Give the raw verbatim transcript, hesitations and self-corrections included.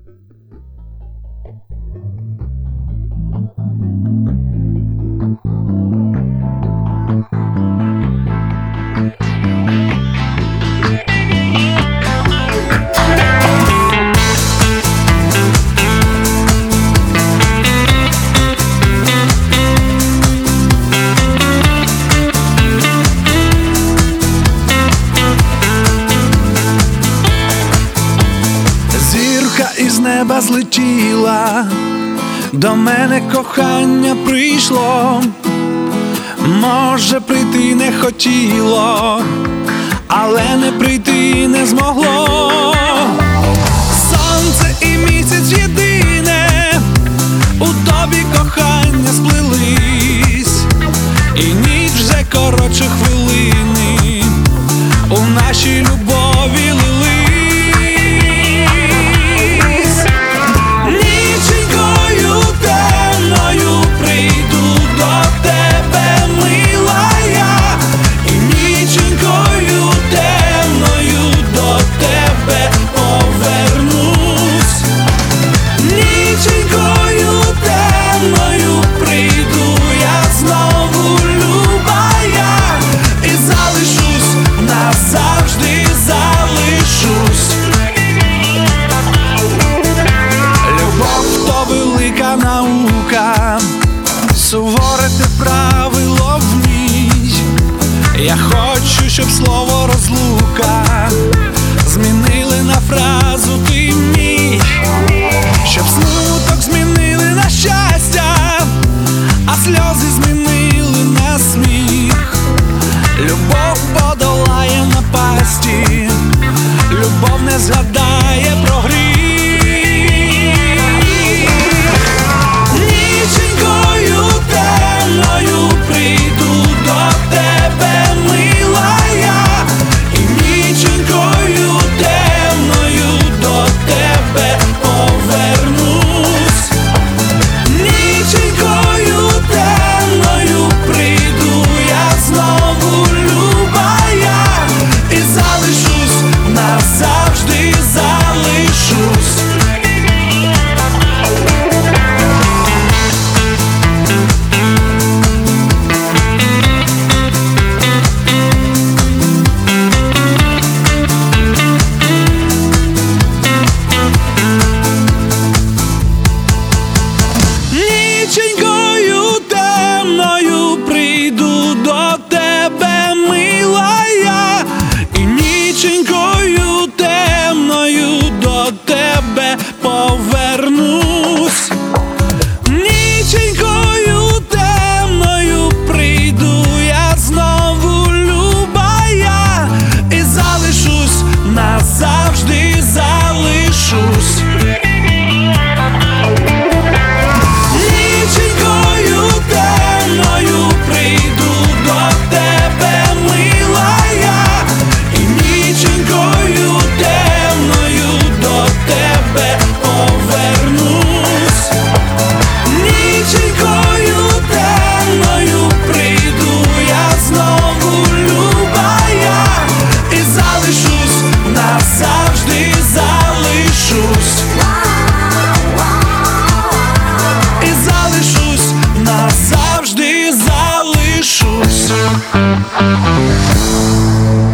Із неба злетіла, до мене кохання прийшло, може прийти не хотіло, але не прийти не змогло. Сонце і місяць єдине, у тобі кохання сплелись, і ніч вже коротше хвилини, у нашій любові лились. Суворе те правило в ній. Я хочу, щоб слово розлука змінили на фразу «ти мій», щоб смуток змінили на щастя, а сльози змінили на сміх. Любов подолає напасті, любов не згадає про гріх. Ніченькою темною прийду до тебе, мила я, і ніченькою темною до тебе повернусь. Ніченькою темною прийду я знову, люба я, і залишусь, назавжди залишусь. Назавжди залишусь.